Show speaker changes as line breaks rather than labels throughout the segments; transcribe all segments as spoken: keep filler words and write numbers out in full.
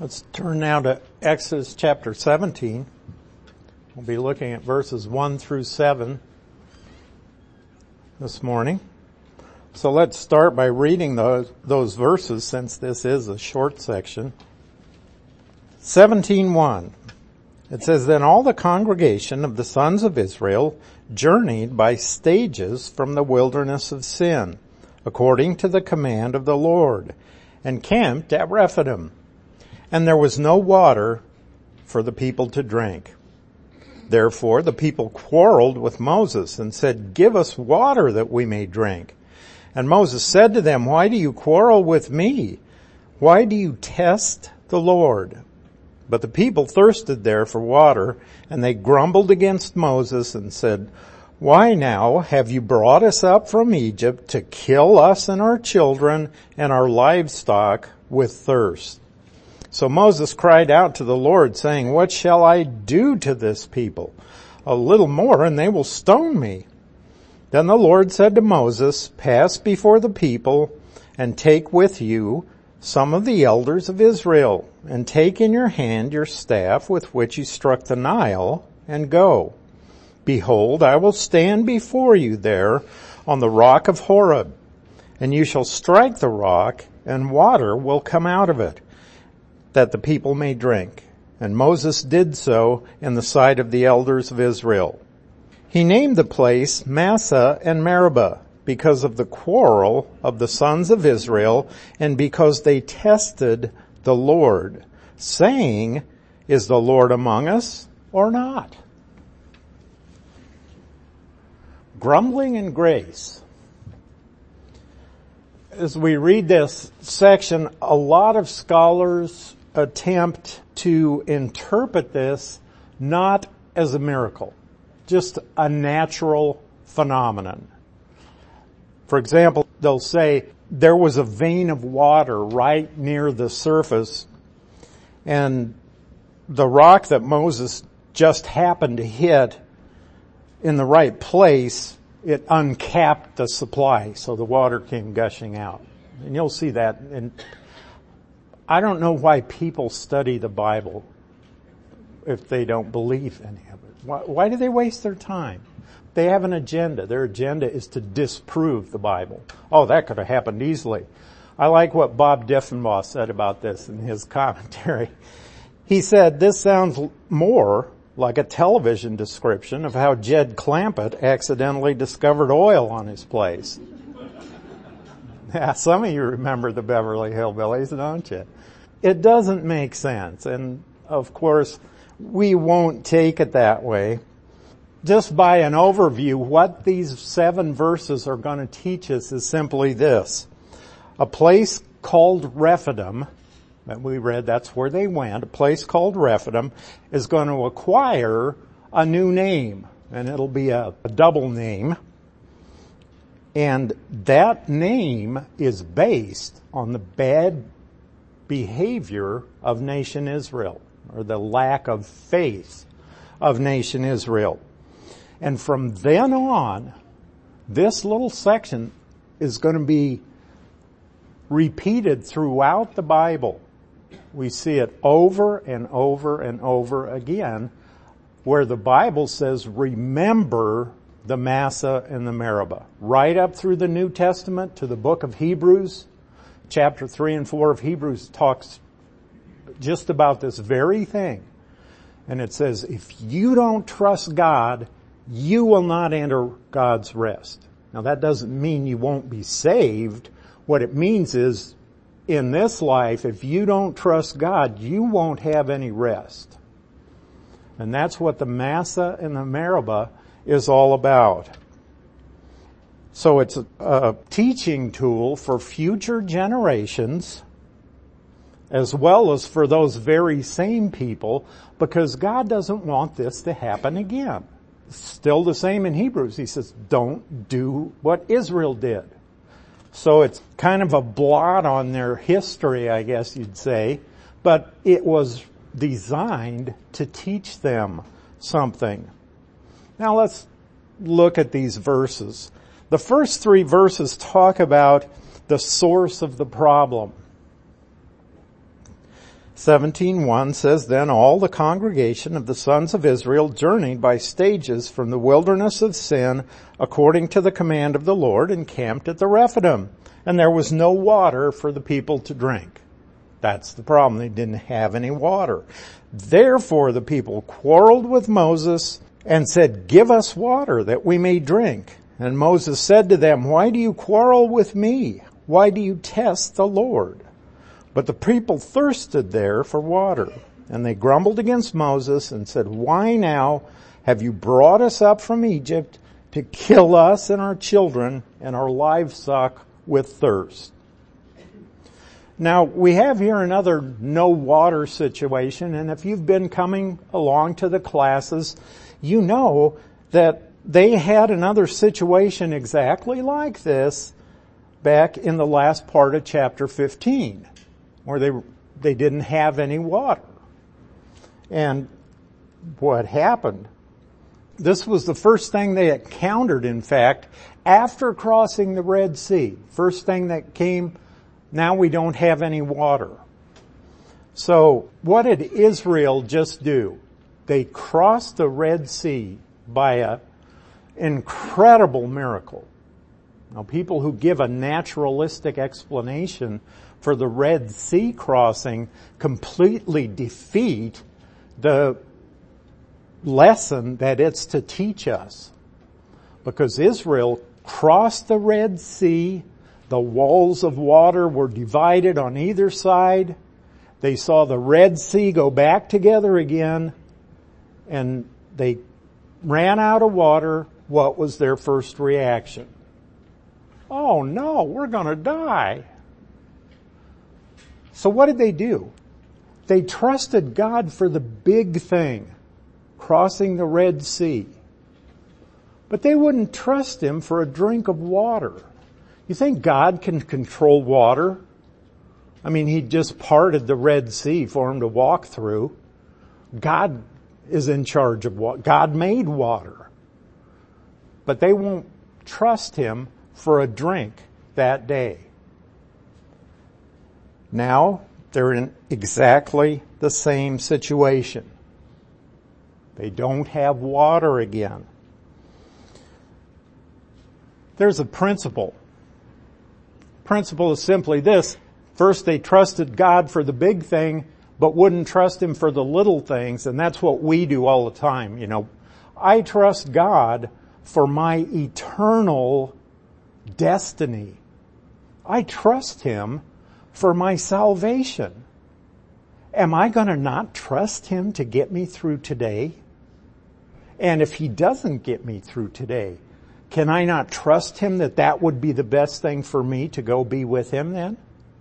Let's turn now to Exodus chapter seventeen. We'll be looking at verses one through seven this morning. So let's start by reading those, those verses since this is a short section. seventeen one. It says, Then all the congregation of the sons of Israel journeyed by stages from the wilderness of Sin, according to the command of the Lord, and camped at Rephidim. And there was no water for the people to drink. Therefore the people quarreled with Moses and said, Give us water that we may drink. And Moses said to them, Why do you quarrel with me? Why do you test the Lord? But the people thirsted there for water, and they grumbled against Moses and said, Why now have you brought us up from Egypt to kill us and our children and our livestock with thirst? So Moses cried out to the Lord, saying, What shall I do to this people? A little more, and they will stone me. Then the Lord said to Moses, Pass before the people, and take with you some of the elders of Israel, and take in your hand your staff with which you struck the Nile, and go. Behold, I will stand before you there on the rock of Horeb, and you shall strike the rock, and water will come out of it, that the people may drink. And Moses did so in the sight of the elders of Israel. He named the place Massah and Meribah because of the quarrel of the sons of Israel and because they tested the Lord, saying, Is the Lord among us or not? Grumbling and grace. As we read this section, a lot of scholars attempt to interpret this not as a miracle, just a natural phenomenon. For example, they'll say there was a vein of water right near the surface, and the rock that Moses just happened to hit in the right place, it uncapped the supply, so the water came gushing out. And you'll see that. And I don't know why people study the Bible if they don't believe any of it. Why, why do they waste their time? They have an agenda. Their agenda is to disprove the Bible. Oh, that could have happened easily. I like what Bob Diffenbaugh said about this in his commentary. He said, this sounds more like a television description of how Jed Clampett accidentally discovered oil on his place. Yeah, some of you remember the Beverly Hillbillies, don't you? It doesn't make sense. And of course, we won't take it that way. Just by an overview, what these seven verses are going to teach us is simply this. A place called Rephidim, that we read, that's where they went, a place called Rephidim is going to acquire a new name, and it'll be a, a double name. And that name is based on the bad behavior of nation Israel, or the lack of faith of nation Israel. And from then on, this little section is going to be repeated throughout the Bible. We see it over and over and over again, where the Bible says, remember the Massah and the Meribah. Right up through the New Testament to the book of Hebrews, chapter three and four of Hebrews talks just about this very thing. And it says, if you don't trust God, you will not enter God's rest. Now that doesn't mean you won't be saved. What it means is, in this life, if you don't trust God, you won't have any rest. And that's what the Massah and the Meribah is all about. So it's a, a teaching tool for future generations as well as for those very same people, because God doesn't want this to happen again. Still the same in Hebrews. He says, don't do what Israel did. So it's kind of a blot on their history, I guess you'd say, but it was designed to teach them something. Now let's look at these verses. The first three verses talk about the source of the problem. seventeen one says, Then all the congregation of the sons of Israel journeyed by stages from the wilderness of Sin according to the command of the Lord and camped at the Rephidim. And there was no water for the people to drink. That's the problem. They didn't have any water. Therefore the people quarreled with Moses and said, Give us water that we may drink. And Moses said to them, Why do you quarrel with me? Why do you test the Lord? But the people thirsted there for water, and they grumbled against Moses and said, Why now have you brought us up from Egypt to kill us and our children and our livestock with thirst? Now, we have here another no water situation, and if you've been coming along to the classes, you know that they had another situation exactly like this back in the last part of chapter fifteen, where they they didn't have any water. And what happened? This was the first thing they encountered, in fact, after crossing the Red Sea. First thing that came, now we don't have any water. So what did Israel just do? They crossed the Red Sea by an incredible miracle. Now, people who give a naturalistic explanation for the Red Sea crossing completely defeat the lesson that it's to teach us. Because Israel crossed the Red Sea, the walls of water were divided on either side. They saw the Red Sea go back together again, and they ran out of water. What was their first reaction? Oh no, we're going to die. So what did they do? They trusted God for the big thing, crossing the Red Sea. But they wouldn't trust Him for a drink of water. You think God can control water? I mean, He just parted the Red Sea for them to walk through. God is in charge of water. God made water. But they won't trust Him for a drink that day. Now, they're in exactly the same situation. They don't have water again. There's a principle. Principle is simply this. First, they trusted God for the big thing, but wouldn't trust Him for the little things, and that's what we do all the time. You know, I trust God for my eternal destiny. I trust Him for my salvation. Am I going to not trust Him to get me through today? And if He doesn't get me through today, can I not trust Him that that would be the best thing for me to go be with Him then?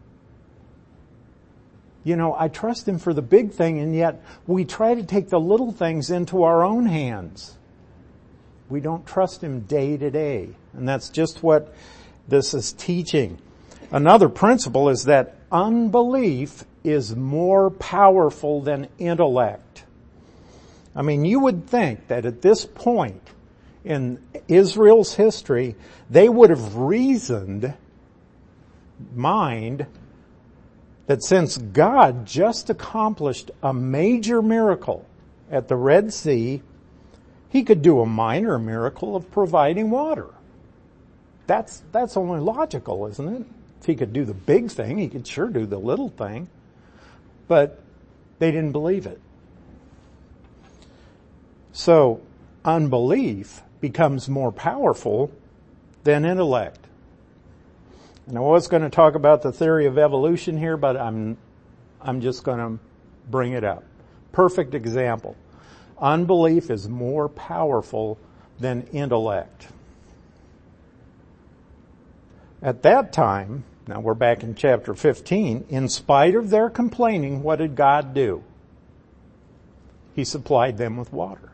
You know, I trust Him for the big thing, and yet we try to take the little things into our own hands. We don't trust Him day to day. And that's just what this is teaching. Another principle is that unbelief is more powerful than intellect. I mean, you would think that at this point in Israel's history, they would have reasoned, mind, that since God just accomplished a major miracle at the Red Sea, He could do a minor miracle of providing water. That's, that's only logical, isn't it? If He could do the big thing, He could sure do the little thing. But they didn't believe it. So, unbelief becomes more powerful than intellect. And I was going to talk about the theory of evolution here, but I'm, I'm just going to bring it up. Perfect example. Unbelief is more powerful than intellect. At that time, now we're back in chapter fifteen, in spite of their complaining, what did God do? He supplied them with water.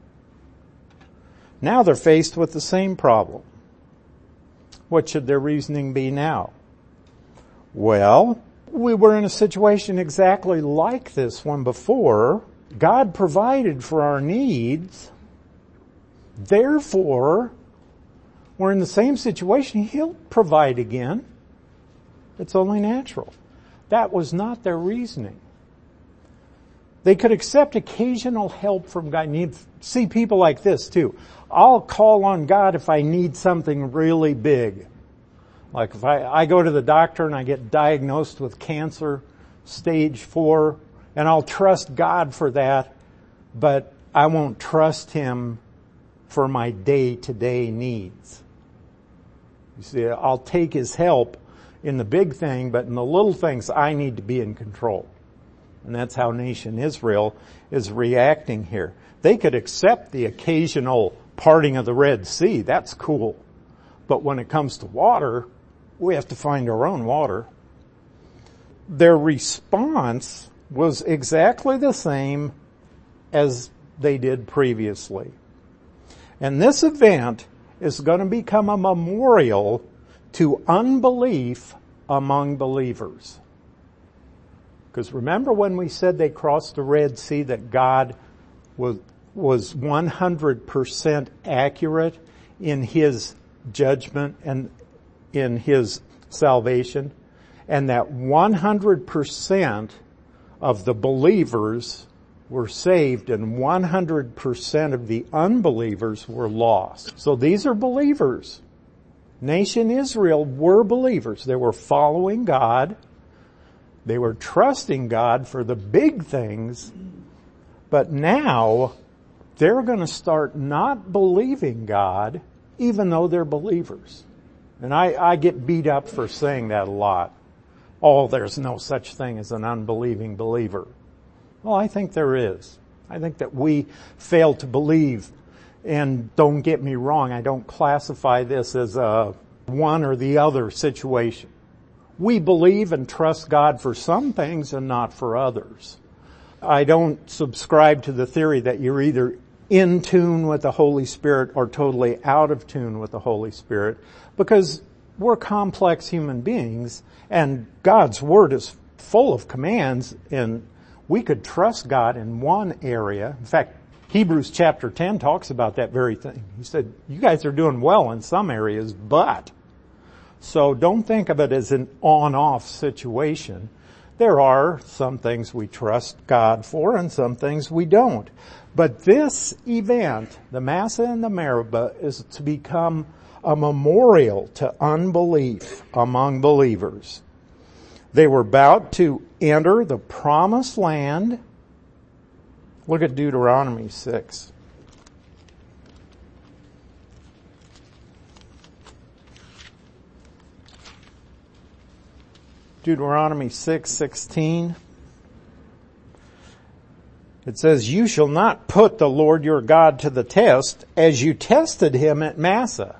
Now they're faced with the same problem. What should their reasoning be now? Well, we were in a situation exactly like this one before. God provided for our needs. Therefore, we're in the same situation. He'll provide again. It's only natural. That was not their reasoning. They could accept occasional help from God. And you'd see people like this too. I'll call on God if I need something really big. Like if I, I go to the doctor and I get diagnosed with cancer, stage four, and I'll trust God for that, but I won't trust Him for my day-to-day needs. You see, I'll take His help in the big thing, but in the little things I need to be in control. And that's how nation Israel is reacting here. They could accept the occasional parting of the Red Sea. That's cool. But when it comes to water, we have to find our own water. Their response was exactly the same as they did previously. And this event is going to become a memorial to unbelief among believers. Because remember when we said they crossed the Red Sea that God was, was one hundred percent accurate in His judgment and in His salvation? And that one hundred percent of the believers were saved and one hundred percent of the unbelievers were lost. So these are believers. Nation Israel were believers. They were following God. They were trusting God for the big things. But now they're going to start not believing God even though they're believers. And I, I get beat up for saying that a lot. Oh, there's no such thing as an unbelieving believer. Well, I think there is. I think that we fail to believe. And don't get me wrong, I don't classify this as a one or the other situation. We believe and trust God for some things and not for others. I don't subscribe to the theory that you're either in tune with the Holy Spirit or totally out of tune with the Holy Spirit, because we're complex human beings and God's Word is full of commands, and we could trust God in one area. In fact, Hebrews chapter ten talks about that very thing. He said, you guys are doing well in some areas, but... So don't think of it as an on-off situation. There are some things we trust God for and some things we don't. But this event, the Massah and the Meribah, is to become a memorial to unbelief among believers. They were about to enter the promised land. Look at Deuteronomy six. Deuteronomy six sixteen. It says, you shall not put the Lord your God to the test as you tested Him at Massah.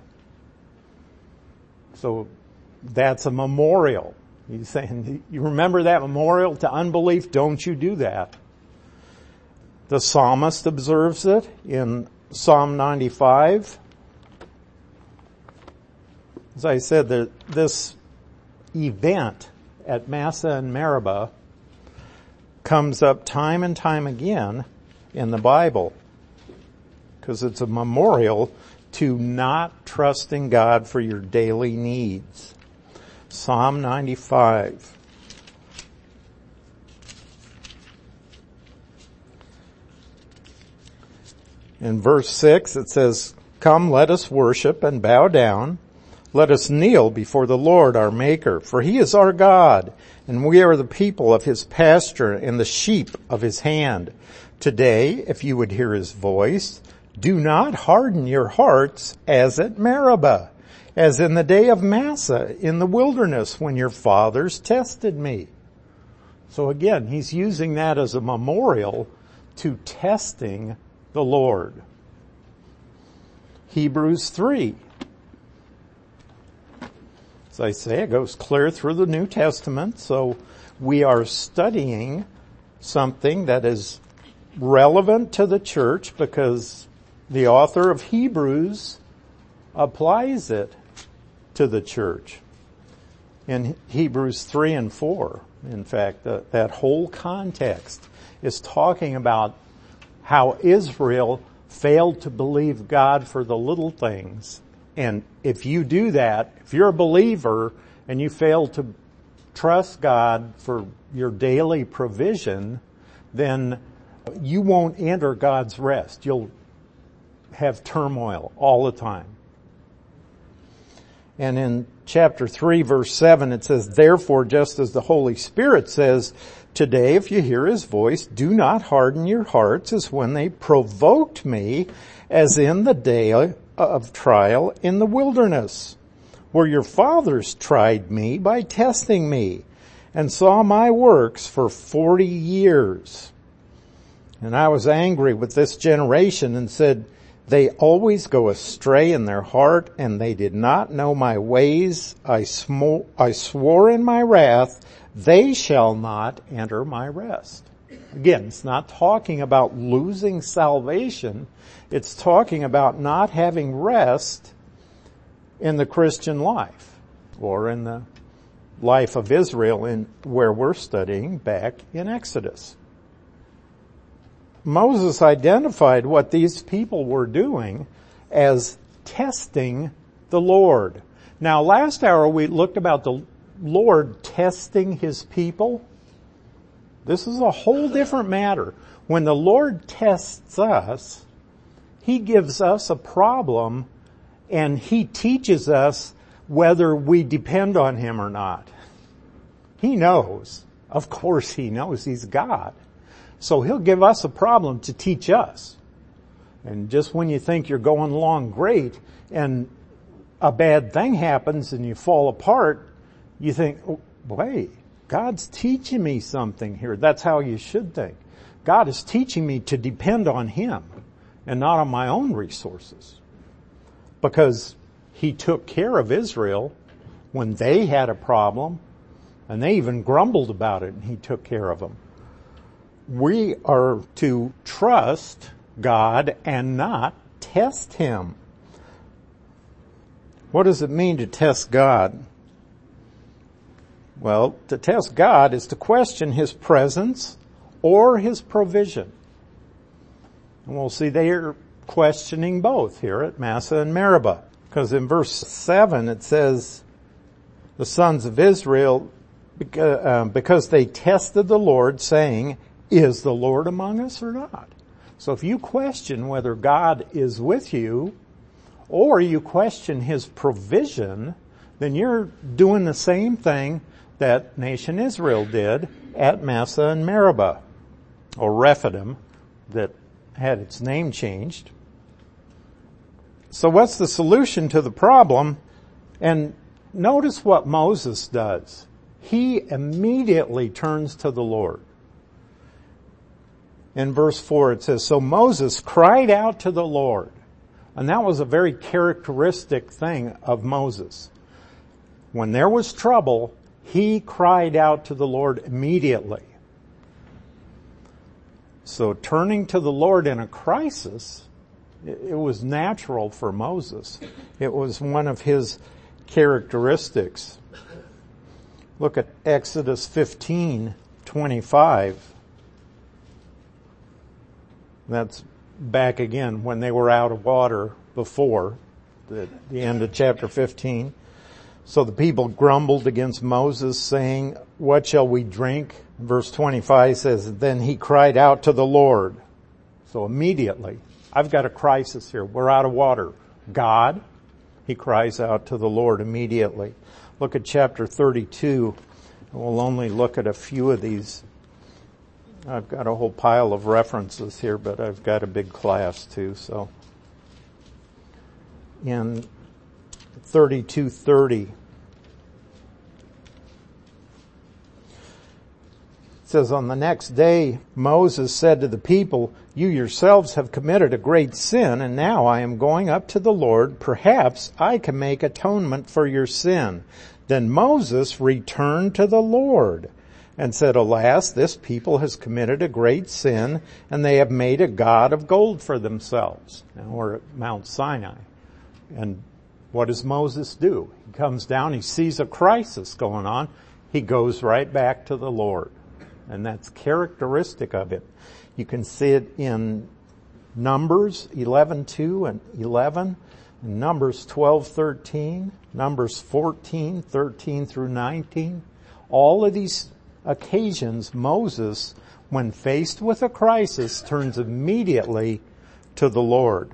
So that's a memorial. He's saying, you remember that memorial to unbelief? Don't you do that. The psalmist observes it in Psalm ninety-five. As I said, the, this event at Massah and Meribah comes up time and time again in the Bible because it's a memorial to not trusting God for your daily needs. Psalm ninety-five. In verse six it says, come, let us worship and bow down. Let us kneel before the Lord our Maker, for He is our God, and we are the people of His pasture and the sheep of His hand. Today, if you would hear His voice, do not harden your hearts as at Meribah, as in the day of Massah in the wilderness when your fathers tested me. So again, He's using that as a memorial to testing the Lord. Hebrews three. As I say, it goes clear through the New Testament, so we are studying something that is relevant to the church because the author of Hebrews applies it to the church. In Hebrews three and four, in fact, the, that whole context is talking about how Israel failed to believe God for the little things. And if you do that, if you're a believer and you fail to trust God for your daily provision, then you won't enter God's rest. You'll have turmoil all the time. And in chapter three, verse seven, it says, therefore, just as the Holy Spirit says, today, if you hear his voice, do not harden your hearts as when they provoked me, as in the day of trial in the wilderness, where your fathers tried me by testing me and saw my works for forty years. And I was angry with this generation and said, they always go astray in their heart, and they did not know my ways. I, smo- I swore in my wrath, they shall not enter my rest. Again, it's not talking about losing salvation. It's talking about not having rest in the Christian life, or in the life of Israel, in where we're studying back in Exodus. Moses identified what these people were doing as testing the Lord. Now, last hour we looked about the Lord testing his people. This is a whole different matter. When the Lord tests us, he gives us a problem and he teaches us whether we depend on him or not. He knows. Of course he knows. He's God. So he'll give us a problem to teach us. And just when you think you're going along great and a bad thing happens and you fall apart, you think, oh, wait, God's teaching me something here. That's how you should think. God is teaching me to depend on him and not on my own resources. Because he took care of Israel when they had a problem, and they even grumbled about it, and he took care of them. We are to trust God and not test him. What does it mean to test God? Well, to test God is to question his presence or his provision. And we'll see they are questioning both here at Massah and Meribah. Because in verse seven it says, the sons of Israel, because they tested the Lord, saying, is the Lord among us or not? So if you question whether God is with you, or you question his provision, then you're doing the same thing that nation Israel did at Massah and Meribah, or Rephidim, that had its name changed. So what's the solution to the problem? And notice what Moses does. He immediately turns to the Lord. In verse four it says, so Moses cried out to the Lord. And that was a very characteristic thing of Moses. When there was trouble, he cried out to the Lord immediately. So turning to the Lord in a crisis, it was natural for Moses. It was one of his characteristics. Look at Exodus fifteen twenty-five. That's back again when they were out of water before, the, the end of chapter fifteen. So the people grumbled against Moses, saying, what shall we drink? Verse twenty-five says, then he cried out to the Lord. So immediately, I've got a crisis here. We're out of water. God, he cries out to the Lord immediately. Look at chapter thirty-two. We'll only look at a few of these. I've got a whole pile of references here, but I've got a big class too, so. In thirty-two thirty, it says, on the next day, Moses said to the people, you yourselves have committed a great sin, and now I am going up to the Lord. Perhaps I can make atonement for your sin. Then Moses returned to the Lord and said, alas, this people has committed a great sin, and they have made a god of gold for themselves. Now we're at Mount Sinai. And what does Moses do? He comes down, he sees a crisis going on, he goes right back to the Lord. And that's characteristic of it. You can see it in Numbers eleven two and eleven, and Numbers twelve thirteen, Numbers fourteen thirteen through nineteen. All of these occasions, Moses, when faced with a crisis, turns immediately to the Lord.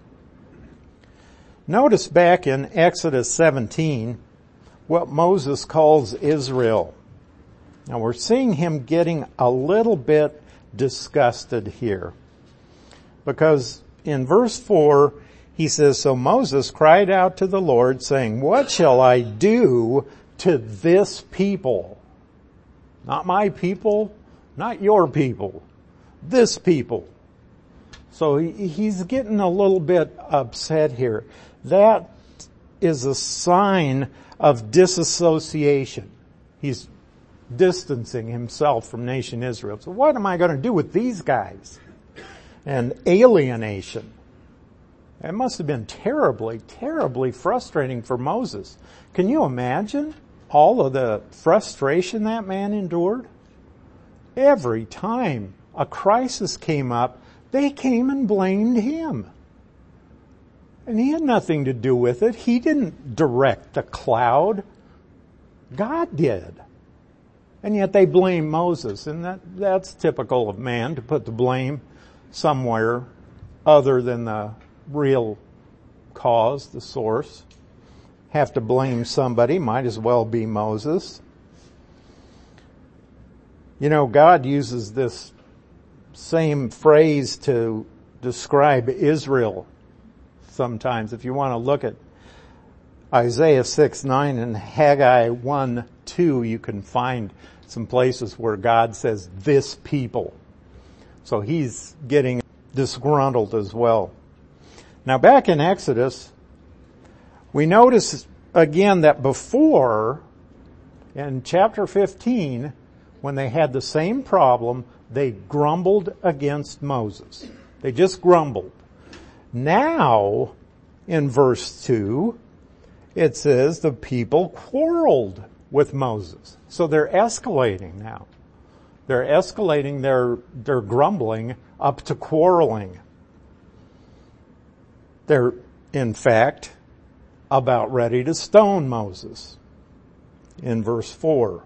Notice back in Exodus seventeen what Moses calls Israel. Now we're seeing him getting a little bit disgusted here, because in verse four he says, "So Moses cried out to the Lord, saying, 'What shall I do to this people?'" Not my people, not your people, this people. So he, he's getting a little bit upset here. That is a sign of disassociation. He's distancing himself from nation Israel. So what am I going to do with these guys? And alienation. It must have been terribly, terribly frustrating for Moses. Can you imagine all of the frustration that man endured? Every time a crisis came up, they came and blamed him. And he had nothing to do with it. He didn't direct the cloud. God did. And yet they blame Moses. And that, that's typical of man, to put the blame somewhere other than the real cause, the source. Have to blame somebody, might as well be Moses. You know, God uses this same phrase to describe Israel sometimes. If you want to look at Isaiah six nine and Haggai one two, you can find some places where God says, "this people." So he's getting disgruntled as well. Now back in Exodus, we notice again that before, in chapter fifteen, when they had the same problem, they grumbled against Moses. They just grumbled. Now, in verse two, it says the people quarreled with Moses. So they're escalating now. They're escalating their, their grumbling up to quarreling. They're, in fact, about ready to stone Moses. In verse four,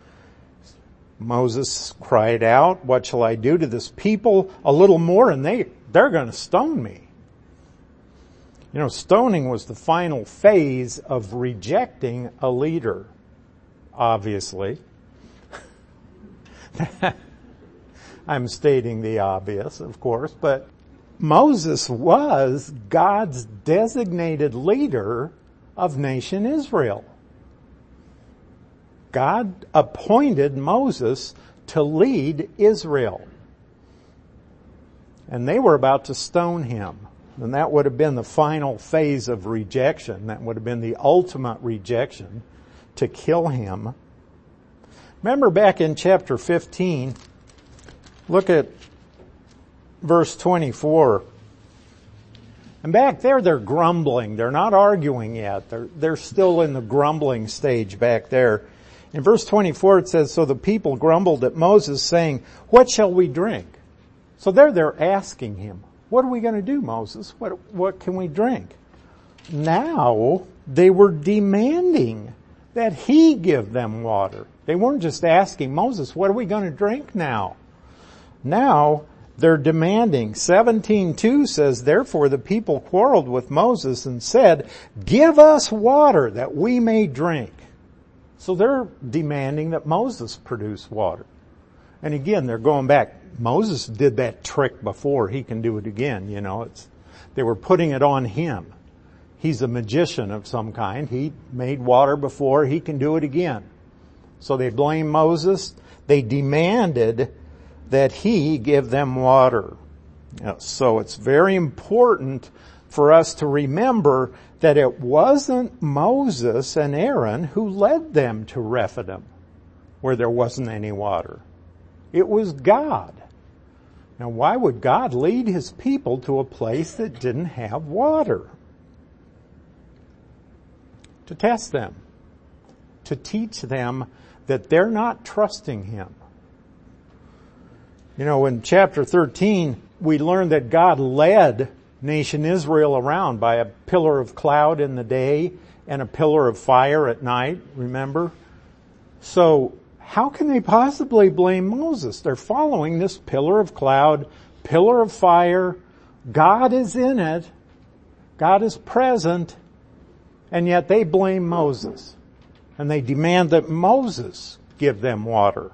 Moses cried out, "What shall I do to this people?" A little more and they, they're going to stone me. You know, stoning was the final phase of rejecting a leader, obviously. I'm stating the obvious, of course, but Moses was God's designated leader of nation Israel. God appointed Moses to lead Israel. And they were about to stone him. And that would have been the final phase of rejection. That would have been the ultimate rejection, to kill him. Remember back in chapter fifteen, look at verse twenty-four. And back there they're grumbling. They're not arguing yet. They're, they're still in the grumbling stage back there. In verse twenty-four it says, "So the people grumbled at Moses, saying, 'What shall we drink?'" So there they're asking him, "What are we going to do, Moses? What, what can we drink?" Now they were demanding that he give them water. They weren't just asking Moses, "What are we going to drink now?" Now they're demanding. seventeen two says, "Therefore the people quarreled with Moses and said, 'Give us water that we may drink.'" So they're demanding that Moses produce water. And again, they're going back. Moses did that trick before. He can do it again. You know, it's, they were putting it on him. He's a magician of some kind. He made water before. He can do it again. So they blame Moses. They demanded that he give them water. So it's very important for us to remember that it wasn't Moses and Aaron who led them to Rephidim, where there wasn't any water. It was God. Now, why would God lead his people to a place that didn't have water? To test them. To teach them that they're not trusting him. You know, in chapter thirteen, we learned that God led nation Israel around by a pillar of cloud in the day and a pillar of fire at night, remember? So, how can they possibly blame Moses? They're following this pillar of cloud, pillar of fire. God is in it. God is present. And yet they blame Moses. And they demand that Moses give them water.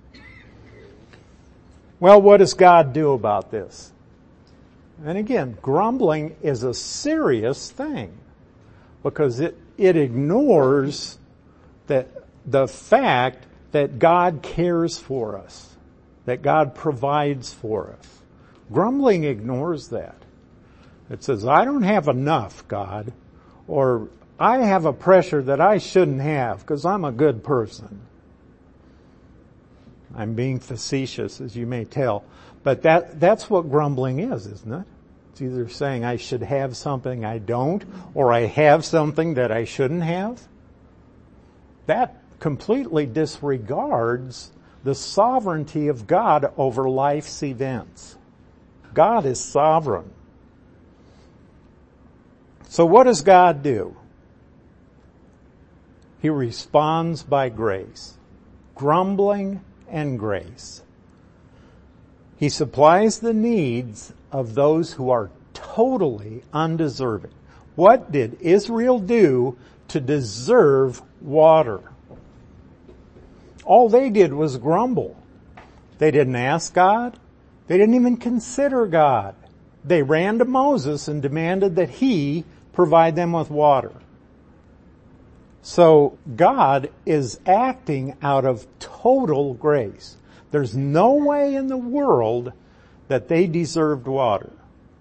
Well, what does God do about this? And again, grumbling is a serious thing because it, it ignores that the fact that God cares for us, that God provides for us. Grumbling ignores that. It says, I don't have enough, God, or I have a pressure that I shouldn't have because I'm a good person. I'm being facetious, as you may tell. But that, that's what grumbling is, isn't it? It's either saying I should have something I don't, or I have something that I shouldn't have. That completely disregards the sovereignty of God over life's events. God is sovereign. So what does God do? He responds by grace. Grumbling and grace. He supplies the needs of those who are totally undeserving. What did Israel do to deserve water? All they did was grumble. They didn't ask God. They didn't even consider God. They ran to Moses and demanded that he provide them with water. So God is acting out of total grace. There's no way in the world that they deserved water.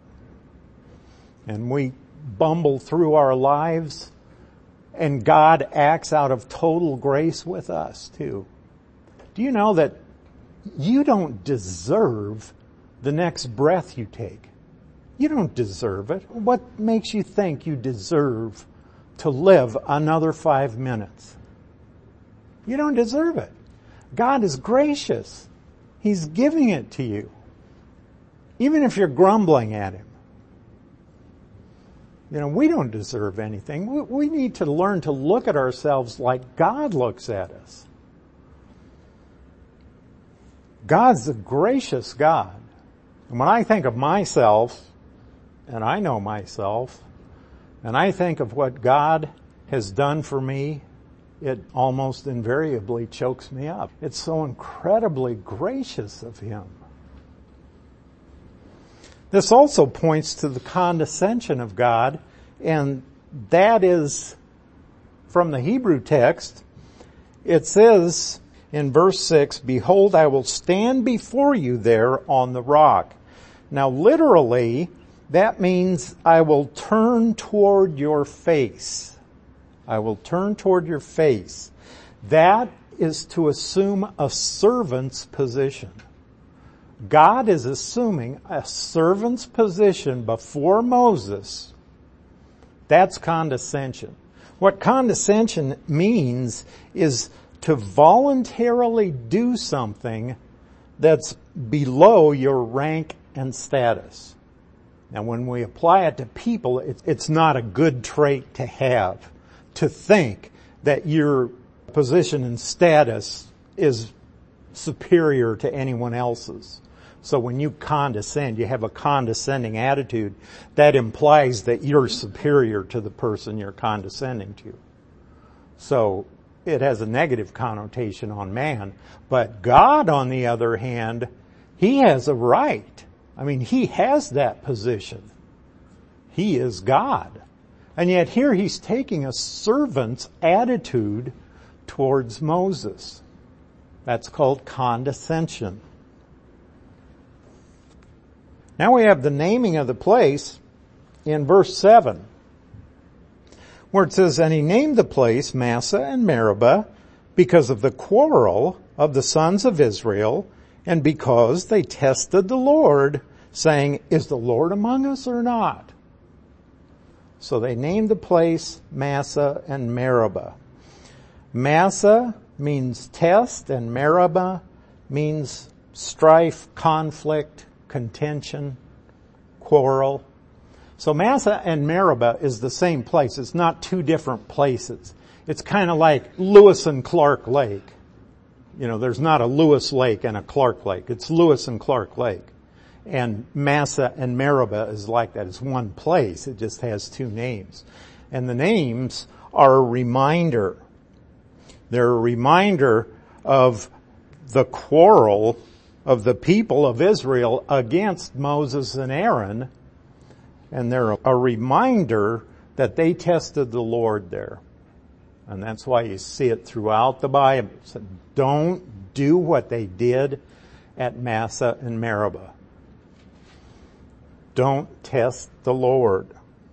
And we bumble through our lives, and God acts out of total grace with us too. Do you know that you don't deserve the next breath you take? You don't deserve it. What makes you think you deserve to live another five minutes? You don't deserve it. God is gracious. He's giving it to you. Even if you're grumbling at Him. You know, we don't deserve anything. We, we need to learn to look at ourselves like God looks at us. God's a gracious God. And when I think of myself, and I know myself, and I think of what God has done for me, it almost invariably chokes me up. It's so incredibly gracious of Him. This also points to the condescension of God, and that is from the Hebrew text. It says in verse six, "Behold, I will stand before you there on the rock." Now literally, that means I will turn toward your face. I will turn toward your face. That is to assume a servant's position. God is assuming a servant's position before Moses. That's condescension. What condescension means is to voluntarily do something that's below your rank and status. And when we apply it to people, it's not a good trait to have, to think that your position and status is superior to anyone else's. So when you condescend, you have a condescending attitude, that implies that you're superior to the person you're condescending to. So it has a negative connotation on man. But God, on the other hand, He has a right. I mean, He has that position. He is God. And yet here He's taking a servant's attitude towards Moses. That's called condescension. Now we have the naming of the place in verse seven, where it says, "And he named the place Massah and Meribah because of the quarrel of the sons of Israel, and because they tested the Lord, saying, 'Is the Lord among us or not?'" So they named the place Massah and Meribah. Massah means test, and Meribah means strife, conflict, contention, quarrel. So Massah and Meribah is the same place. It's not two different places. It's kind of like Lewis and Clark Lake. You know, there's not a Lewis Lake and a Clark Lake. It's Lewis and Clark Lake. And Massa and Meribah is like that. It's one place. It just has two names. And the names are a reminder. They're a reminder of the quarrel of the people of Israel against Moses and Aaron. And they're a reminder that they tested the Lord there. And that's why you see it throughout the Bible. So don't do what they did at Massa and Meribah. Don't test the Lord.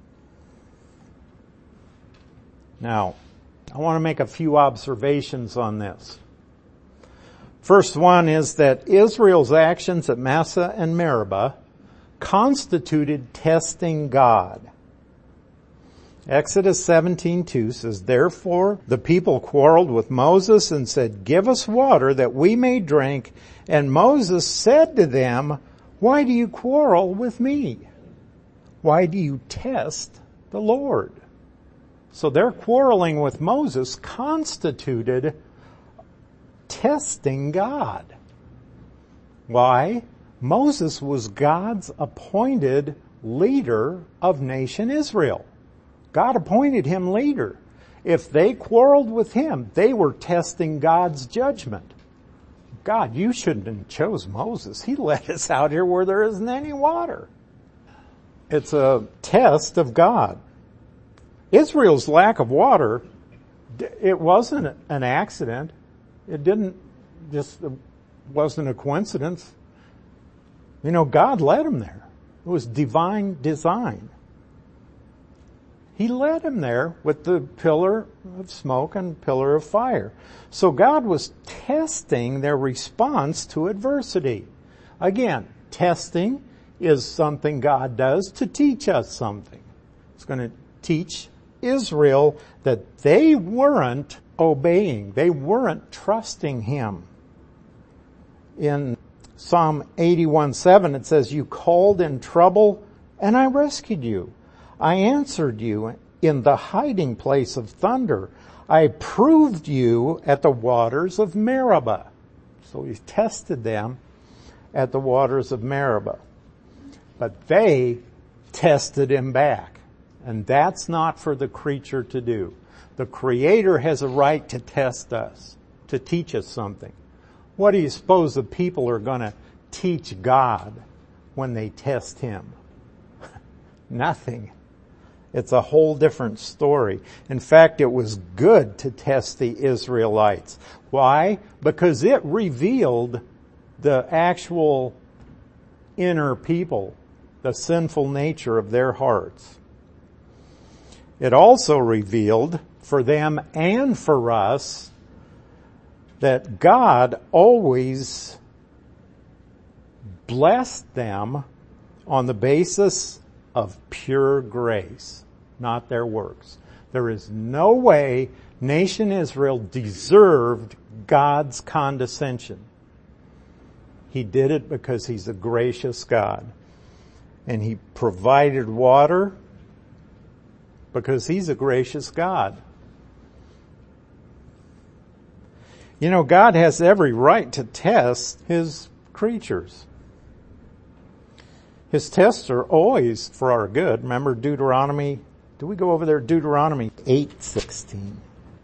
Now, I want to make a few observations on this. First one is that Israel's actions at Massa and Meribah constituted testing God. Exodus seventeen two says, "Therefore the people quarreled with Moses and said, 'Give us water that we may drink.' And Moses said to them, 'Why do you quarrel with me? Why do you test the Lord?'" So their quarreling with Moses constituted testing God. Why? Moses was God's appointed leader of nation Israel. God appointed him leader. If they quarreled with him, they were testing God's judgment. God, you shouldn't have chose Moses. He led us out here where there isn't any water. It's a test of God. Israel's lack of water, it wasn't an accident. It didn't just, it wasn't a coincidence. You know, God led them there. It was divine design. He led them there with the pillar of smoke and pillar of fire. So God was testing their response to adversity. Again, testing is something God does to teach us something. It's going to teach Israel that they weren't obeying. They weren't trusting Him. In Psalm eighty-one seven it says, "You called in trouble and I rescued you. I answered you in the hiding place of thunder. I proved you at the waters of Meribah." So He tested them at the waters of Meribah. But they tested Him back. And that's not for the creature to do. The Creator has a right to test us, to teach us something. What do you suppose the people are going to teach God when they test Him? Nothing. It's a whole different story. In fact, it was good to test the Israelites. Why? Because it revealed the actual inner people, the sinful nature of their hearts. It also revealed for them and for us that God always blessed them on the basis of pure grace, not their works. There is no way nation Israel deserved God's condescension. He did it because He's a gracious God. And He provided water because He's a gracious God. You know, God has every right to test His creatures. His tests are always for our good. Remember Deuteronomy, do we go over there? Deuteronomy eight sixteen.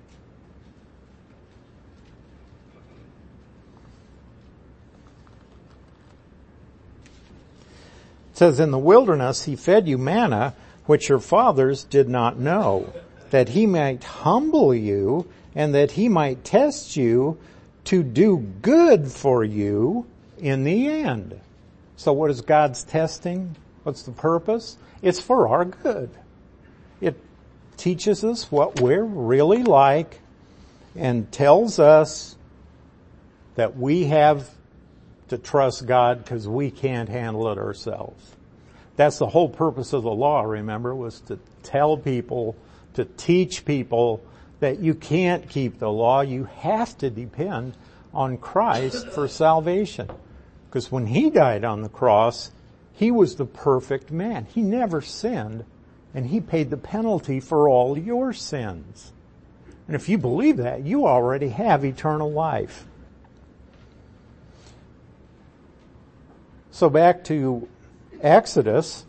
It says, "In the wilderness He fed you manna, which your fathers did not know, that He might humble you and that He might test you to do good for you in the end." So what is God's testing? What's the purpose? It's for our good. It teaches us what we're really like and tells us that we have to trust God because we can't handle it ourselves. That's the whole purpose of the law, remember, was to tell people, to teach people that you can't keep the law. You have to depend on Christ for salvation. Because when He died on the cross, He was the perfect man. He never sinned, and He paid the penalty for all your sins. And if you believe that, you already have eternal life. So back to Exodus.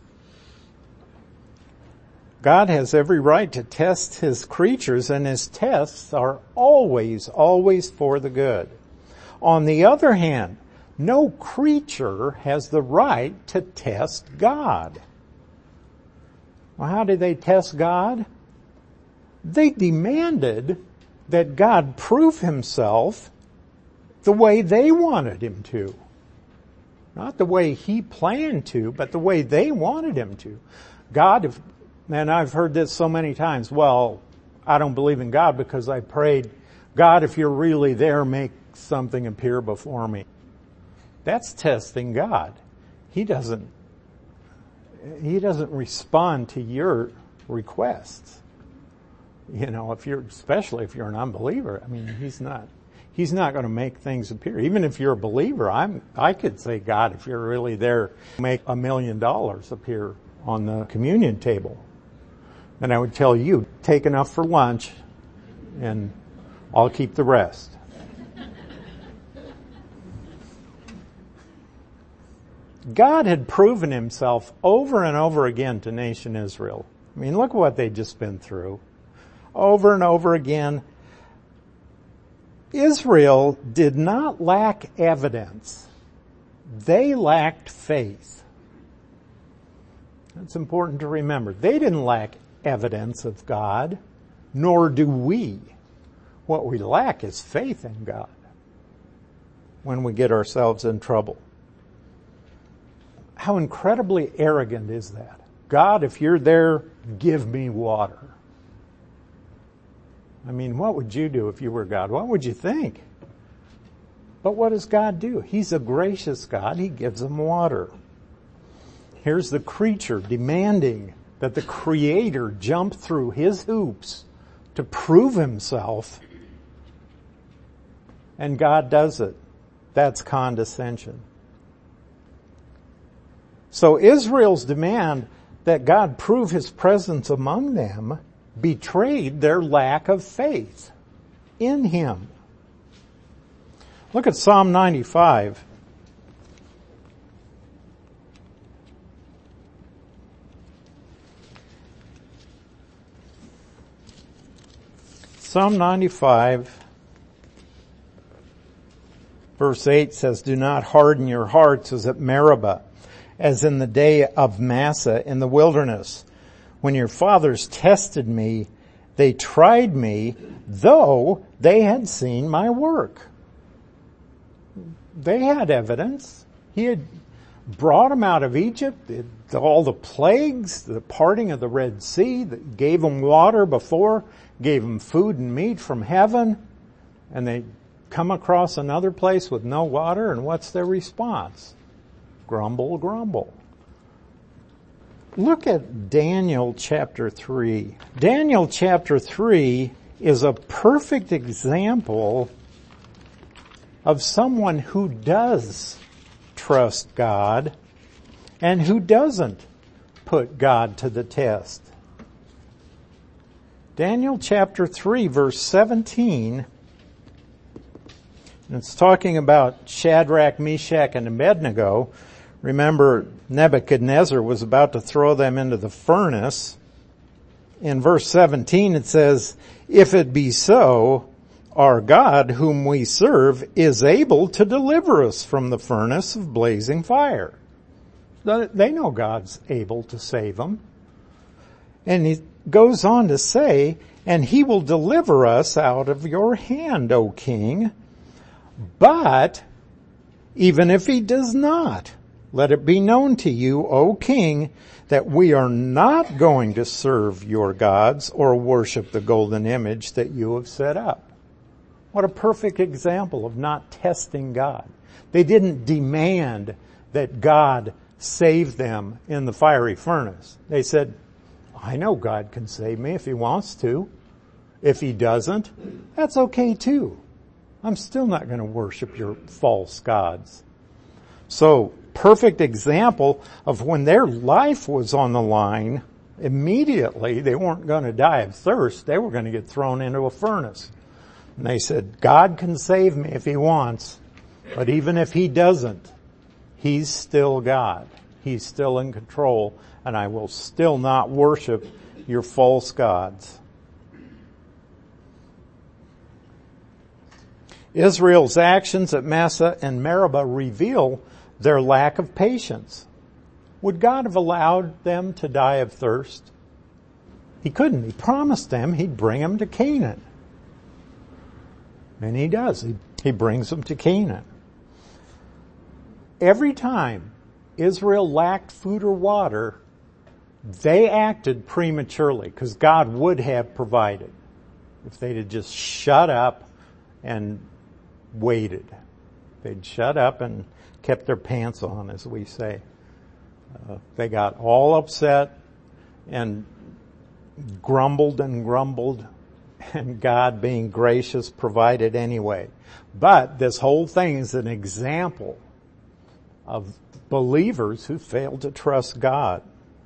God has every right to test his creatures, and his tests are always, always for the good. On the other hand, no creature has the right to test God. Well, how did they test God? They demanded that God prove himself the way they wanted him to. Not the way he planned to, but the way they wanted him to. God, if, and I've heard this so many times, well, I don't believe in God because I prayed, God, if you're really there, make something appear before me. That's testing God. He doesn't, he doesn't respond to your requests. You know, if you're, especially if you're an unbeliever, I mean, he's not, he's not going to make things appear. Even if you're a believer, I'm, I could say, God, if you're really there, make a million dollars appear on the communion table. And I would tell you, take enough for lunch and I'll keep the rest. God had proven himself over and over again to nation Israel. I mean, look what they'd just been through. Over and over again. Israel did not lack evidence. They lacked faith. That's important to remember. They didn't lack evidence of God, nor do we. What we lack is faith in God when we get ourselves in trouble. How incredibly arrogant is that? God, if you're there, give me water. I mean, what would you do if you were God? What would you think? But what does God do? He's a gracious God. He gives them water. Here's the creature demanding that the Creator jump through his hoops to prove himself. And God does it. That's condescension. So Israel's demand that God prove his presence among them betrayed their lack of faith in him. Look at Psalm ninety-five. Psalm ninety-five, verse eight says, do not harden your hearts as at Meribah, as in the day of Massah in the wilderness. When your fathers tested me, they tried me, though they had seen my work. They had evidence. He had brought them out of Egypt, all the plagues, the parting of the Red Sea, that gave them water before, gave them food and meat from heaven, and they come across another place with no water, and what's their response? Grumble, grumble. Look at Daniel chapter three. Daniel chapter three is a perfect example of someone who does trust God and who doesn't put God to the test. Daniel chapter three, verse seventeen, and it's talking about Shadrach, Meshach, and Abednego. Remember, Nebuchadnezzar was about to throw them into the furnace. In verse seventeen it says, if it be so, our God whom we serve is able to deliver us from the furnace of blazing fire. They know God's able to save them. And he goes on to say, and he will deliver us out of your hand, O king. But even if he does not, let it be known to you, O king, that we are not going to serve your gods or worship the golden image that you have set up. What a perfect example of not testing God. They didn't demand that God save them in the fiery furnace. They said, I know God can save me if he wants to. If he doesn't, that's okay too. I'm still not going to worship your false gods. So, perfect example of when their life was on the line, immediately they weren't going to die of thirst. They were going to get thrown into a furnace. And they said, God can save me if he wants, but even if he doesn't, He's still God. He's still in control, and I will still not worship your false gods. Israel's actions at Massah and Meribah reveal their lack of patience. Would God have allowed them to die of thirst? He couldn't. He promised them he'd bring them to Canaan. And he does. He, he brings them to Canaan. Every time Israel lacked food or water, they acted prematurely because God would have provided if they'd have just shut up and waited. They'd shut up and kept their pants on, as we say. Uh, they got all upset and grumbled and grumbled, and God, being gracious, provided anyway. But this whole thing is an example of believers who failed to trust God.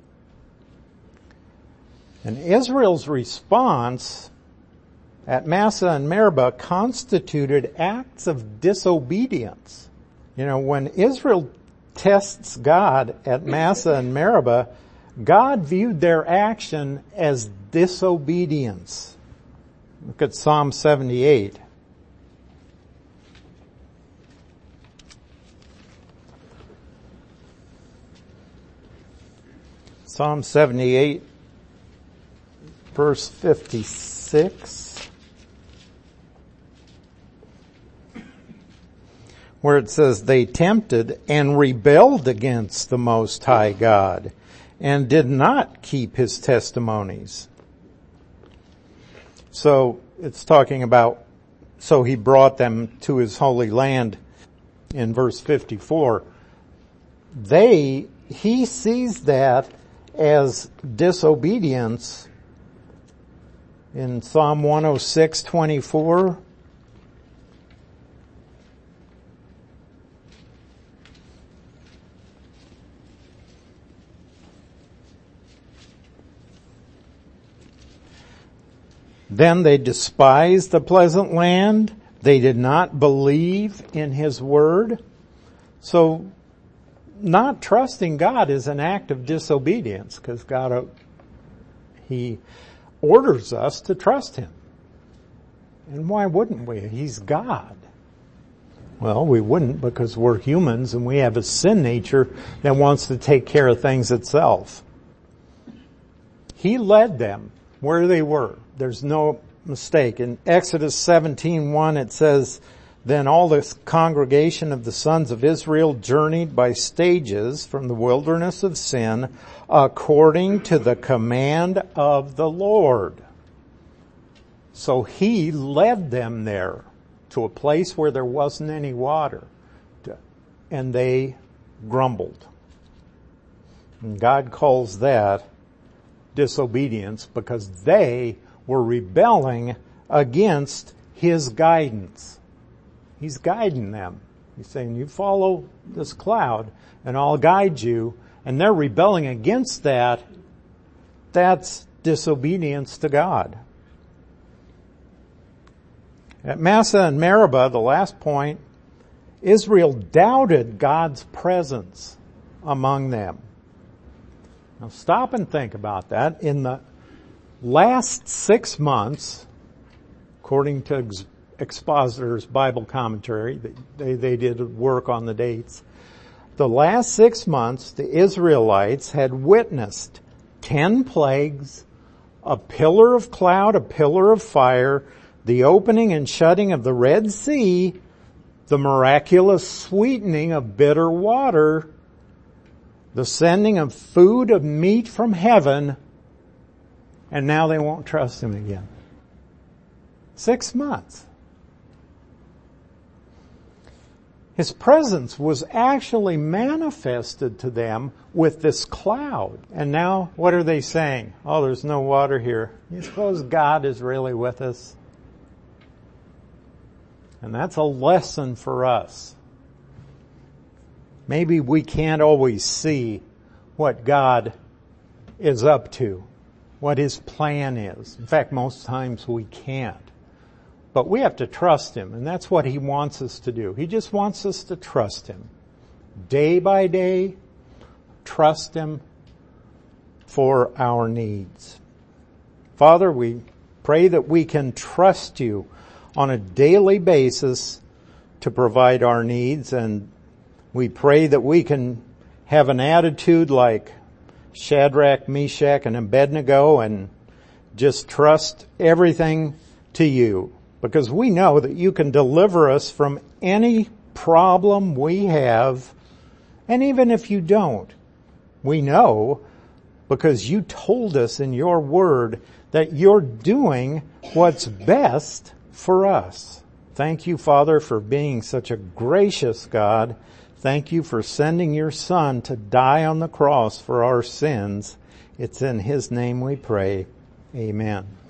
And Israel's response at Massah and Meribah constituted acts of disobedience. You know, when Israel tests God at Massah and Meribah, God viewed their action as disobedience. Look at Psalm seventy-eight. Psalm seventy-eight, verse fifty-six, where it says, they tempted and rebelled against the Most High God and did not keep his testimonies. So it's talking about, so he brought them to his holy land in verse fifty-four. They, he sees that as disobedience in Psalm one oh six twenty-four. Then they despised the pleasant land. They did not believe in his word. So not trusting God is an act of disobedience because God, he orders us to trust him. And why wouldn't we? He's God. Well, we wouldn't because we're humans and we have a sin nature that wants to take care of things itself. He led them where they were. There's no mistake. In Exodus seventeen one, it says, then all the congregation of the sons of Israel journeyed by stages from the wilderness of sin according to the command of the Lord. So he led them there to a place where there wasn't any water, and they grumbled. And God calls that disobedience because they were rebelling against his guidance. He's guiding them. He's saying, you follow this cloud and I'll guide you. And they're rebelling against that. That's disobedience to God. At Massah and Meribah, the last point, Israel doubted God's presence among them. Now stop and think about that. In the last six months, according to Ex- Expositor's Bible commentary, they, they did work on the dates. The last six months, the Israelites had witnessed ten plagues, a pillar of cloud, a pillar of fire, the opening and shutting of the Red Sea, the miraculous sweetening of bitter water, the sending of food of meat from heaven, and now they won't trust him again. Six months. His presence was actually manifested to them with this cloud. And now, what are they saying? Oh, there's no water here. You suppose God is really with us? And that's a lesson for us. Maybe we can't always see what God is up to, what his plan is. In fact, most times we can't. But we have to trust him, and that's what he wants us to do. He just wants us to trust him. day by day, trust Him for our needs. Father, we pray that we can trust You on a daily basis to provide our needs, and we pray that we can have an attitude like Shadrach, Meshach, and Abednego and just trust everything to You, because we know that You can deliver us from any problem we have. And even if You don't, we know, because You told us in Your word that You're doing what's best for us. Thank You, Father, for being such a gracious God. Thank You for sending Your Son to die on the cross for our sins. It's in His name we pray. Amen.